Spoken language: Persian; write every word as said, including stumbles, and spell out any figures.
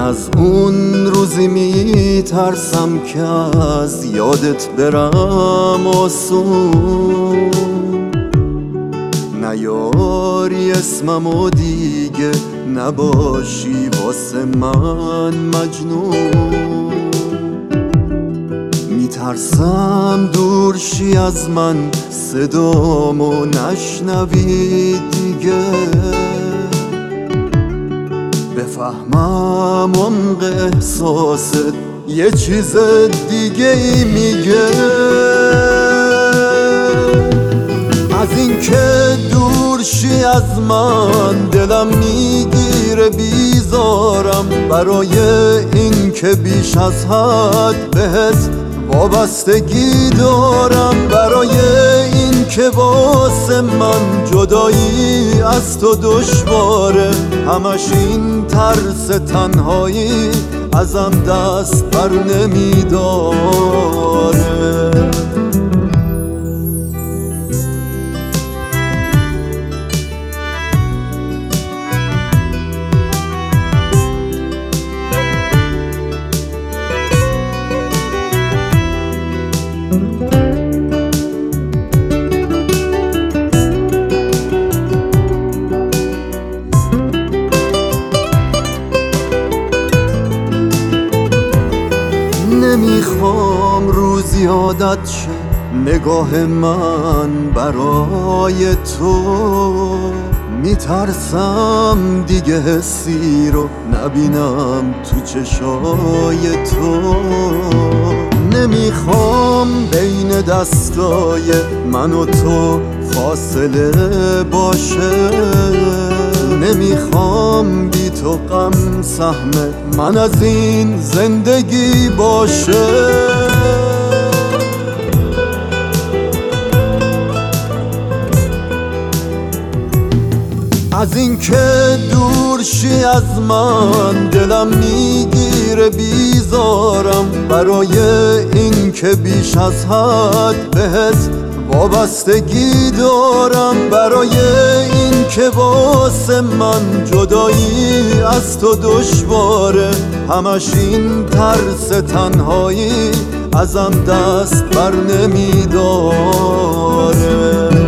از اون روزی میترسم که از یادت برم آسون، نیاری اسممو دیگه نباشی واسه من مجنون. میترسم دور شی از من، صدامو نشنوی دیگه، بفهمم عمق احساست یه چیز دیگه ای میگه. از این که دور شی از من دلم میگیره بیزارم، برای این که بیش از حد بهت وابستگی دارم، برای این که واسه من جدایی از تو دشواره، همش این ترس تنهایی ازم دست بر نمیداره. نمیخوام روزی عادت شه نگاه من برای تو، میترسم دیگه حسی رو نبینم تو چشای تو. نمیخوام بین دستای من و تو فاصله باشه، نمیخوام بی تو غم سهم من از این زندگی باشه. از این که دور شی از من دلم میگیره بیزارم، برای این که بیش از حد بهت وابستگی دارم، برای این که واسه من جدایی از تو دشواره، همش این ترس تنهایی ازم دست بر نمیداره.